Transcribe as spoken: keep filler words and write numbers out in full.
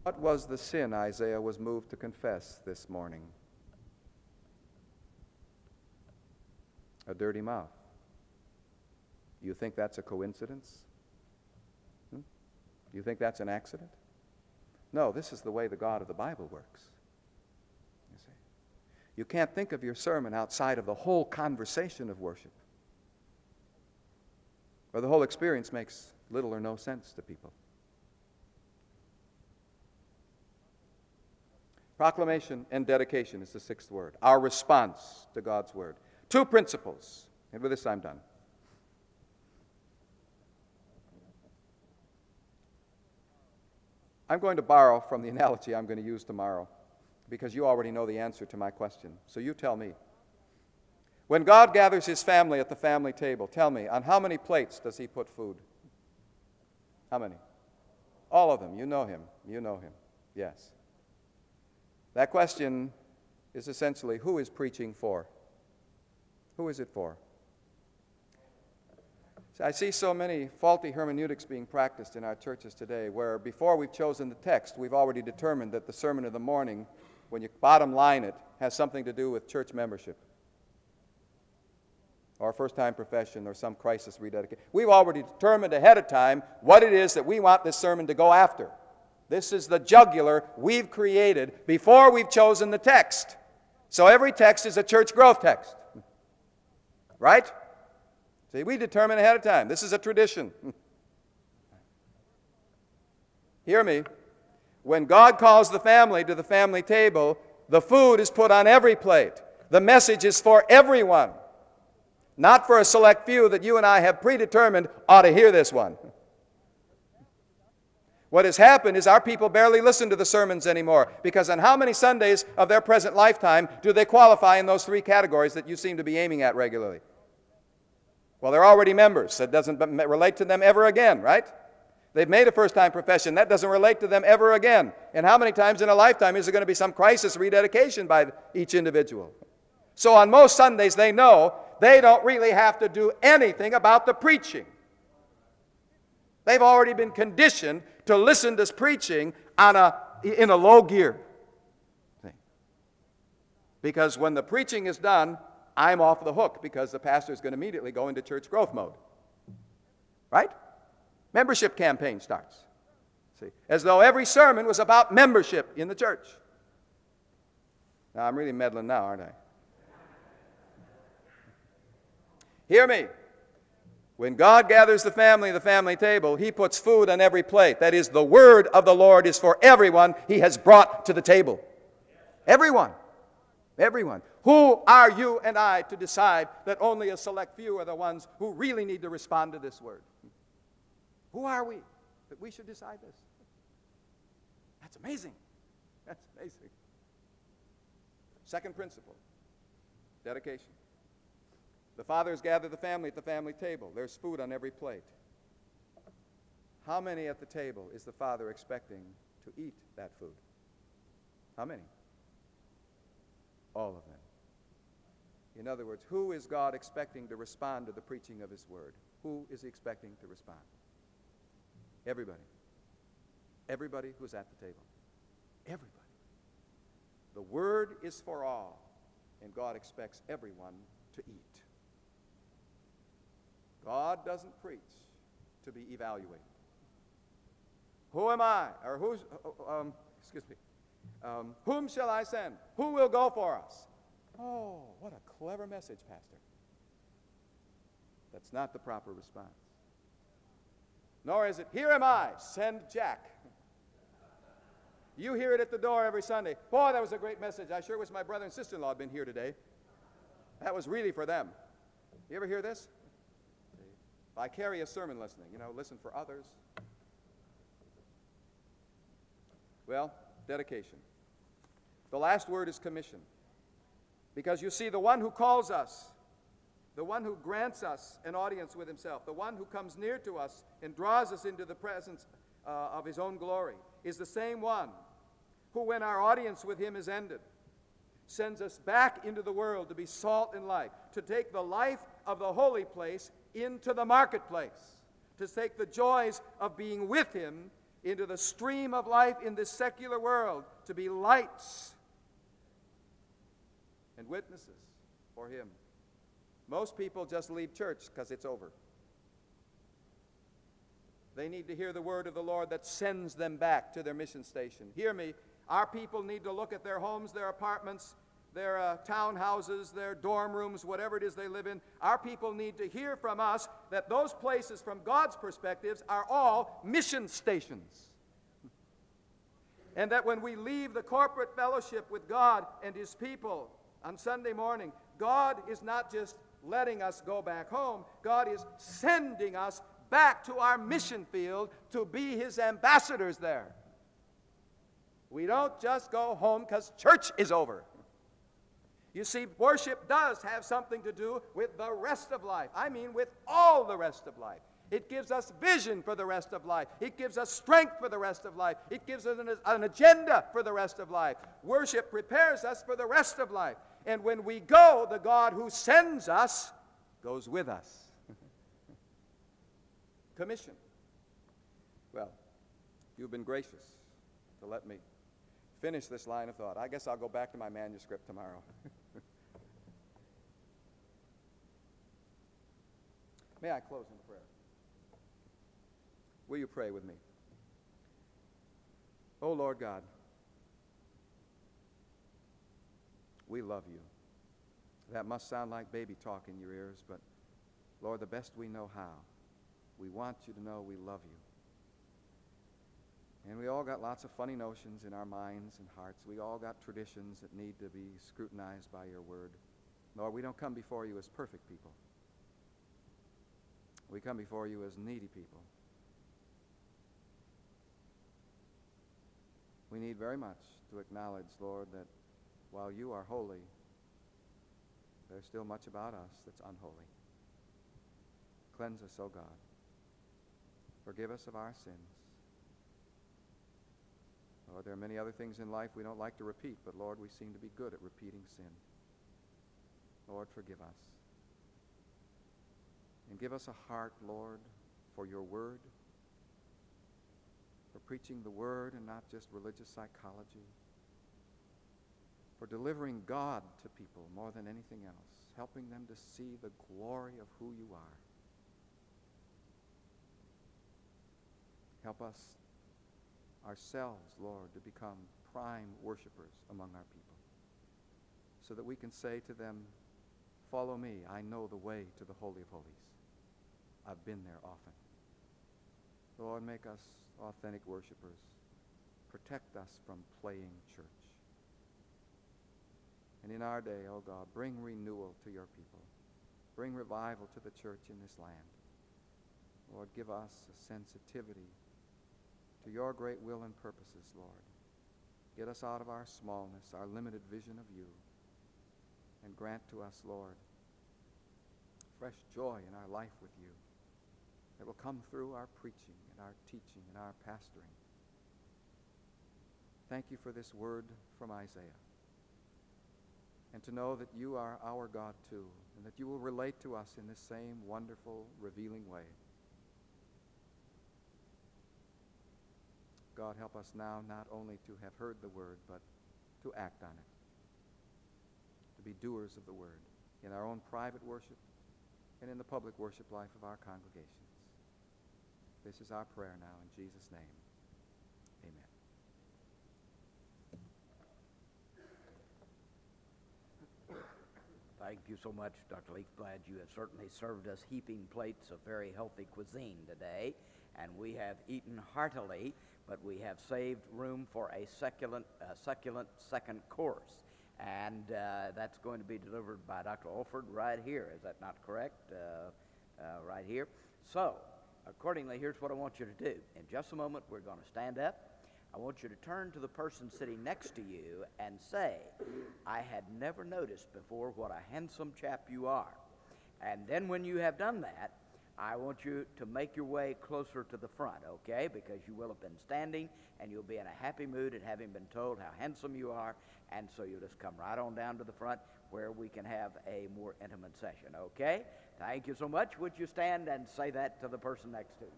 What was the sin Isaiah was moved to confess this morning? A dirty mouth. You think that's a coincidence? Hmm? You think that's an accident? No, this is the way the God of the Bible works. You see, you can't think of your sermon outside of the whole conversation of worship, or the whole experience makes little or no sense to people. Proclamation and dedication is the sixth word. Our response to God's word. Two principles. And with this I'm done. I'm going to borrow from the analogy I'm going to use tomorrow, because you already know the answer to my question. So you tell me. When God gathers his family at the family table, tell me, on how many plates does he put food? How many? All of them. You know him. You know him. Yes. That question is essentially, who is preaching for? Who is it for? See, I see so many faulty hermeneutics being practiced in our churches today, where before we've chosen the text, we've already determined that the sermon of the morning, when you bottom line it, has something to do with church membership, or first-time profession, or some crisis rededication. We've already determined ahead of time what it is that we want this sermon to go after. This is the jugular we've created before we've chosen the text. So every text is a church growth text. Right? See, we determine ahead of time. This is a tradition. Hear me. When God calls the family to the family table, the food is put on every plate. The message is for everyone, not for a select few that you and I have predetermined ought to hear this one. What has happened is our people barely listen to the sermons anymore, because on how many Sundays of their present lifetime do they qualify in those three categories that you seem to be aiming at regularly? Well, they're already members. That doesn't relate to them ever again, right? They've made a first-time profession. That doesn't relate to them ever again. And how many times in a lifetime is there going to be some crisis rededication by each individual? So on most Sundays, they know they don't really have to do anything about the preaching. They've already been conditioned to listen to preaching on a, in a low gear. Because when the preaching is done, I'm off the hook, because the pastor is going to immediately go into church growth mode. Right? Membership campaign starts. See, as though every sermon was about membership in the church. Now, I'm really meddling now, aren't I? Hear me. When God gathers the family at the family table, he puts food on every plate. That is, the word of the Lord is for everyone he has brought to the table. Everyone. Everyone. Who are you and I to decide that only a select few are the ones who really need to respond to this word? Who are we that we should decide this? That's amazing. That's amazing. Second principle, dedication. The fathers gather the family at the family table. There's food on every plate. How many at the table is the father expecting to eat that food? How many? All of them. In other words, who is God expecting to respond to the preaching of his word? Who is he expecting to respond? Everybody. Everybody who's at the table. Everybody. The word is for all, and God expects everyone to eat. God doesn't preach to be evaluated. Who am I? Or who's, um, excuse me, um, whom shall I send? Who will go for us? Oh, what a clever message, Pastor. That's not the proper response. Nor is it, here am I, send Jack. You hear it at the door every Sunday. Boy, that was a great message. I sure wish my brother and sister-in-law had been here today. That was really for them. You ever hear this? Vicarious sermon listening. You know, listen for others. Well, dedication. The last word is commission. Because you see, the one who calls us, the one who grants us an audience with himself, the one who comes near to us and draws us into the presence uh, of his own glory, is the same one who, when our audience with him is ended, sends us back into the world to be salt and light, to take the life of the holy place into the marketplace, to take the joys of being with him into the stream of life in this secular world, to be lights and witnesses for Him. Most people just leave church because it's over. They need to hear the word of the Lord that sends them back to their mission station. Hear me. Our people need to look at their homes, their apartments, their uh, townhouses, their dorm rooms, whatever it is they live in. Our people need to hear from us that those places, from God's perspectives, are all mission stations. And that when we leave the corporate fellowship with God and His people on Sunday morning, God is not just letting us go back home. God is sending us back to our mission field to be His ambassadors there. We don't just go home because church is over. You see, worship does have something to do with the rest of life. I mean, with all the rest of life. It gives us vision for the rest of life. It gives us strength for the rest of life. It gives us an, an agenda for the rest of life. Worship prepares us for the rest of life. And when we go, the God who sends us goes with us. Commission. Well, you've been gracious to let me finish this line of thought. I guess I'll go back to my manuscript tomorrow. May I close in prayer? Will you pray with me? Oh, Lord God, we love you. That must sound like baby talk in your ears, but Lord, the best we know how, we want you to know we love you. And we all got lots of funny notions in our minds and hearts. We all got traditions that need to be scrutinized by your word. Lord, we don't come before you as perfect people. We come before you as needy people. We need very much to acknowledge, Lord, that while you are holy, there's still much about us that's unholy. Cleanse us, O God. Forgive us of our sins. Lord, there are many other things in life we don't like to repeat, but Lord, we seem to be good at repeating sin. Lord, forgive us. And give us a heart, Lord, for your word, for preaching the word and not just religious psychology, for delivering God to people more than anything else, helping them to see the glory of who you are. Help us ourselves, Lord, to become prime worshipers among our people, so that we can say to them, follow me, I know the way to the Holy of Holies. I've been there often. Lord, make us authentic worshipers. Protect us from playing church. And in our day, oh God, bring renewal to your people. Bring revival to the church in this land. Lord, give us a sensitivity to your great will and purposes, Lord. Get us out of our smallness, our limited vision of you, and grant to us, Lord, fresh joy in our life with you that will come through our preaching and our teaching and our pastoring. Thank you for this word from Isaiah, and to know that you are our God too, and that you will relate to us in this same wonderful, revealing way. God, help us now not only to have heard the word, but to act on it, to be doers of the word in our own private worship and in the public worship life of our congregations. This is our prayer now in Jesus' name. Amen. Thank you so much, Doctor Leake. Glad you have certainly served us heaping plates of very healthy cuisine today, and we have eaten heartily, but we have saved room for a succulent, uh, succulent second course, and uh, that's going to be delivered by Doctor Alford right here. Is that not correct? Uh, uh, right here. So, accordingly, here's what I want you to do. In just a moment, we're going to stand up. I want you to turn to the person sitting next to you and say, I had never noticed before what a handsome chap you are. And then when you have done that, I want you to make your way closer to the front, okay? Because you will have been standing and you'll be in a happy mood at having been told how handsome you are. And so you'll just come right on down to the front where we can have a more intimate session, okay? Thank you so much. Would you stand and say that to the person next to you?